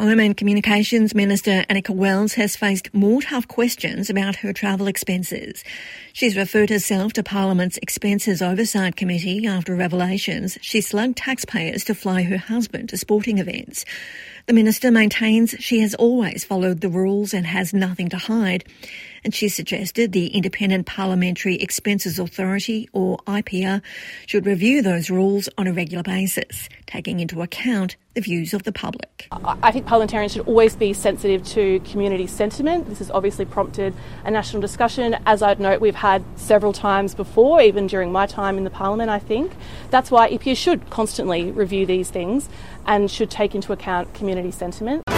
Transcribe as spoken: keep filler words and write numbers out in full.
Home and Communications Minister Annika Wells has faced more tough questions about her travel expenses. She's referred herself to Parliament's Expenses Oversight Committee after revelations she slugged taxpayers to fly her husband to sporting events. The minister maintains she has always followed the rules and has nothing to hide. And she suggested the Independent Parliamentary Expenses Authority, or I P A, should review those rules on a regular basis, taking into account the views of the public. I think parliamentarians should always be sensitive to community sentiment. This has obviously prompted a national discussion. As I'd note, we've had several times before, even during my time in the Parliament, I think. That's why E P A should constantly review these things and should take into account community sentiment.